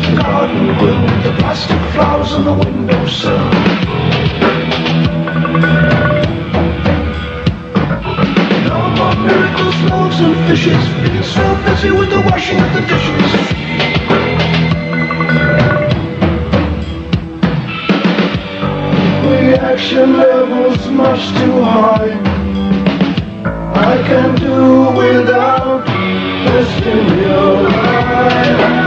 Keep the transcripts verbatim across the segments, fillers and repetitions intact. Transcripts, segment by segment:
garden grill, the plastic flowers on the windowsill. No more miracles, loaves and fishes, being so busy with the washing of the dishes. Reaction levels much too high. I can do without the stimuli.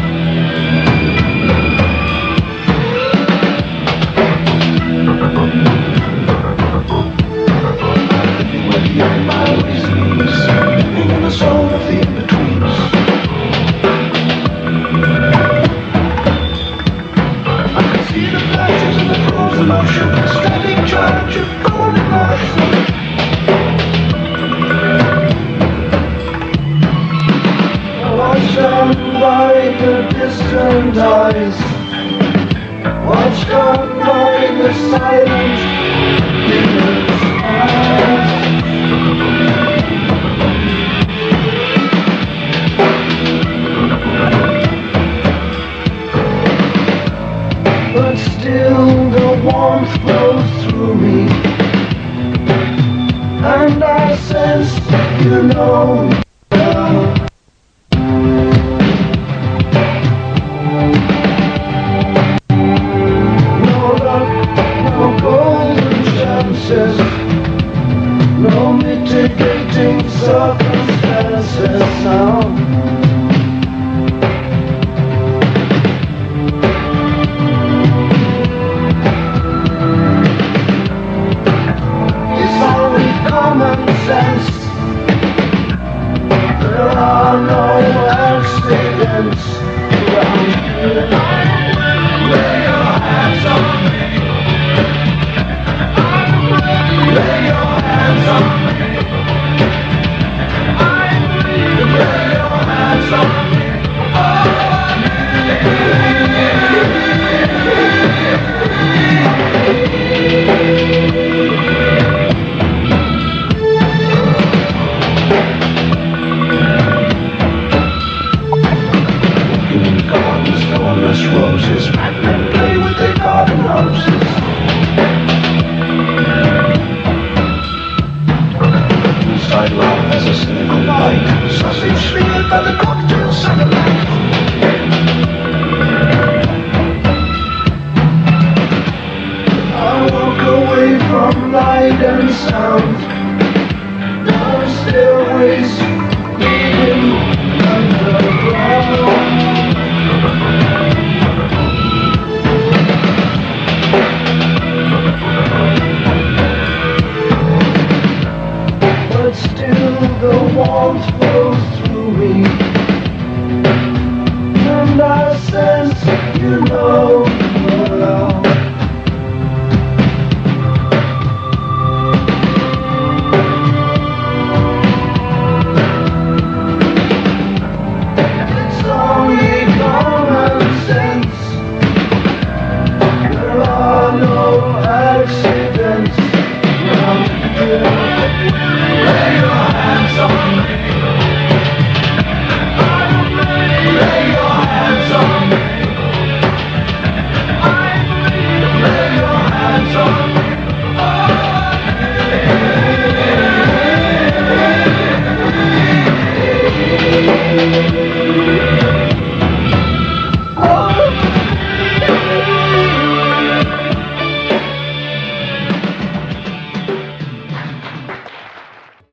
Zone of the in-betweens. I can see the flashes and the frozen ocean, the static charge of golden light. Watch on by the distant eyes, watch on by the silent demons' eyes. But still the warmth flows through me, and I sense, you know, now. No luck, no golden chances, no mitigating circumstances now. Sense. There are no accidents around here. Lay your hands on me. Lay your hands on me. Lay your hands on me. Roses, madmen play with their garden houses. Inside life as a single light, sausage smeared by the cocktail satellite. I walk away from light and sound, down stairways leading underground. But still the warmth flows through me, and I sense, you know,